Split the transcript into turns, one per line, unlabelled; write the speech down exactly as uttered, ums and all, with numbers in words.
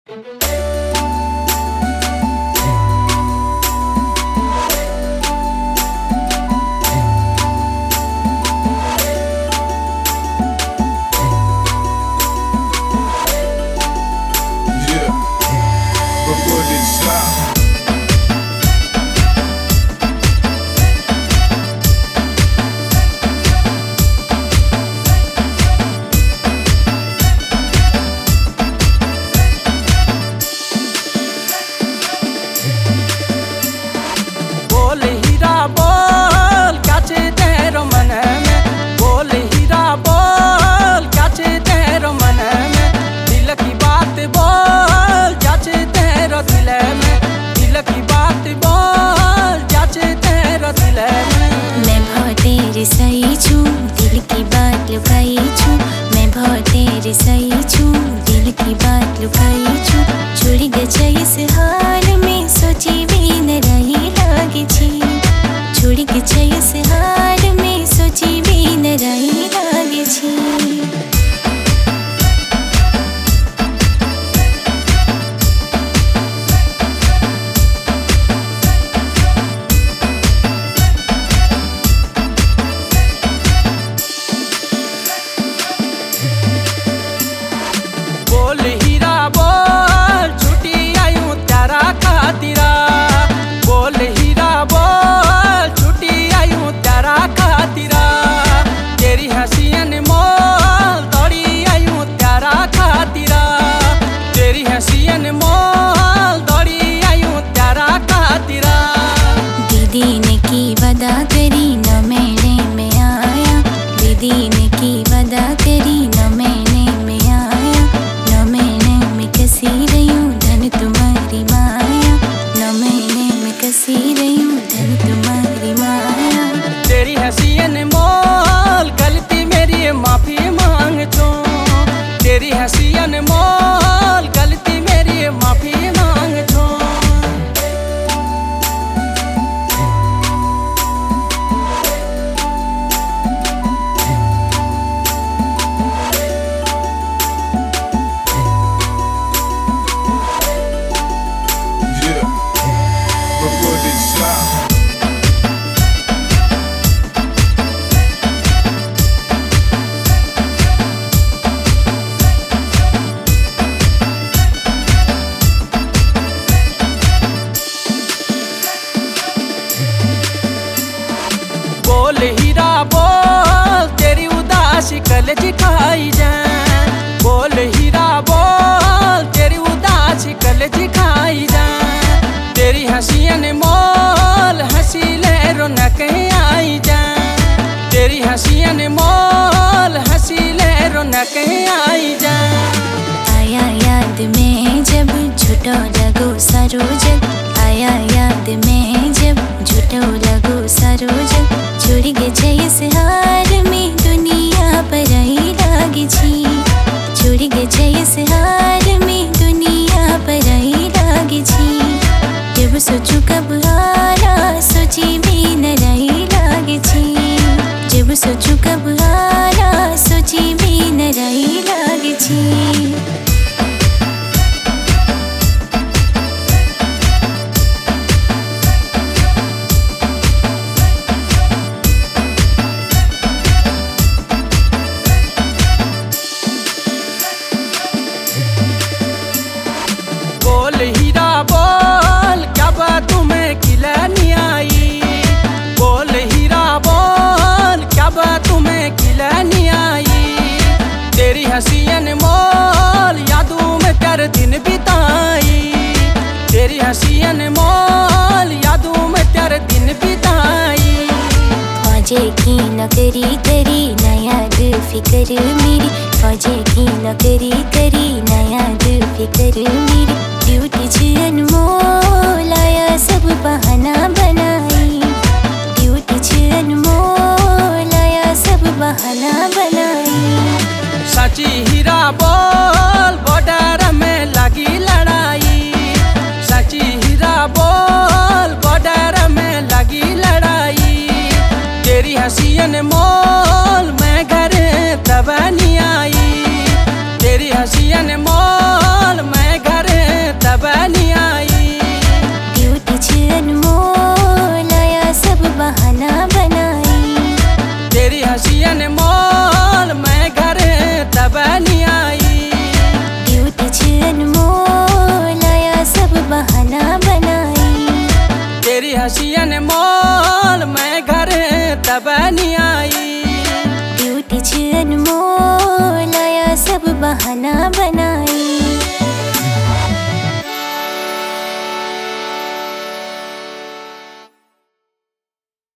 सही छू दिल की बात लुकाई छू, मैं बहुत तेरे सही छू दिल की बात लुकाई छू। छोड़ गए इस हाल में सोची भी न रही लागे छी, छोड़ गए इस हाल में सोची भी न रही लागे छी। दीदी ने की वदा करी न मैंने में आया, दीदी ने की वदा करी न मैंने में आया। न मैंने में कसी रही हूँ धन तुम्हारी माया, न मैंने में कसी रही हूँ धन तुम्हारी माया।
तेरी हंसी अनमोल गलती मेरी माफी मांग छो, तेरी हंसी अनमोल गलती मेरी माफी मांग छो। बोल हीरा बोल तेरी उदासी कलेज खाई जाए, बोल हीरा बोल तेरी उदासी कलेज खाई जाए। तेरी हंसी अनमोल हंसी ले रौनक आई जाए, तेरी हंसी अनमोल हंसी ले रौनक आई जाए।
आया याद में जब झूठो लगो सरोजल, आया याद में जब झूठो लगो सरोजल। छोड़ गए इस हाल में दुनिया पर आई लागे छी, छोड़ गए इस हाल में दुनिया पर आई लागे छी। जब सोचू कब आना सोची भी न रही लागे छी, जब सोचू कब आना सोची भी न रही लागे छी।
बोल हीरा बोल क्या बात तुम्हें खिलानी आई, बोल हीरा बोल क्या बात तुम्हें खिलानी आई। तेरी हंसी अनमोल यादों में तेरे दिन बिताई, तेरी हंसी अनमोल यादों में तेरे दिन बिताई।
फौजे की नौकरी करी न याद फिक्र मेरी, फौजे की नौकरी करी न याद फिक्र मेरी। ड्यूटी छे अनमोल आया सब बहाना बनाई, ड्यूटी छे अनमोल आया सब बहाना बनाई।
सच्ची हीरा बोल बॉर्डर में लगी लड़ाई, सच्ची हीरा बोल बॉर्डर में लगी लड़ाई। तेरी हंसी अनमोल मैं घर तब नहीं आई, तेरी हंसी अनमोल हंसी अनमोल मैं घर तब नहीं आई।
ब्यूटी छ अनमोल आया सब बहाना बनाई।
तेरी हंसी अनमोल